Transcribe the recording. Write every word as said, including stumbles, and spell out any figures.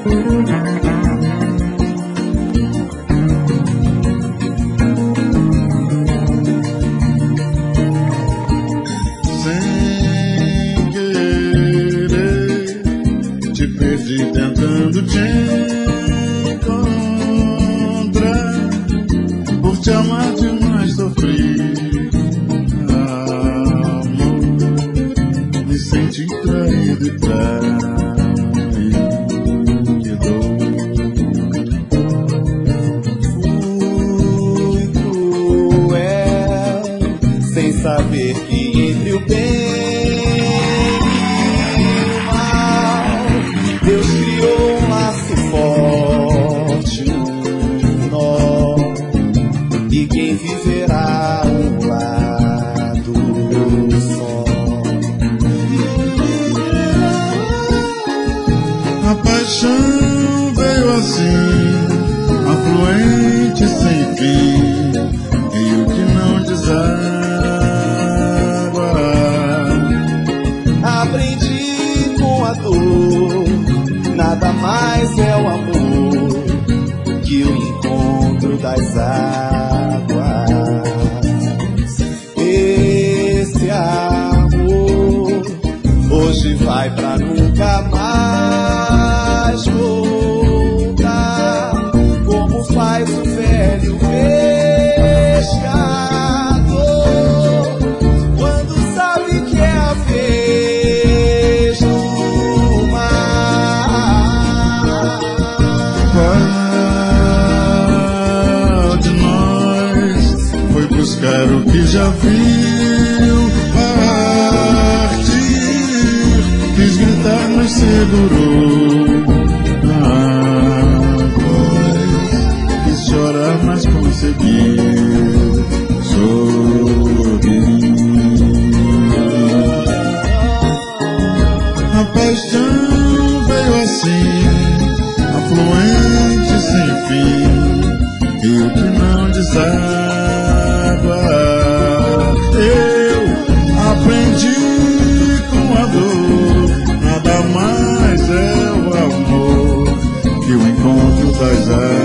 Tentando te encontrar, por te amar demais sofri, amor, me senti traído e traído, fui cruel, sem saber que entre o bem Deus criou um laço forte no nó, e quem viverá um lado só. A paixão veio assim, afluente sem fim, rio que não deságua. Aprendi com a dor, nada mais é o amor que o encontro das águas. Esse amor hoje vai pra nunca mais voltar, como faz o velho pescador quando sabe que é a vez do mar. Qual de nós foi buscar o que já viu partir? Quis gritar, mas segurou a voz. Quis chorar, mas conseguiu sorrir. A paixão veio assim, afluente sem fim, rio que não deságua. Eu aprendi com a dor, nada mais é o amor que o encontro das águas.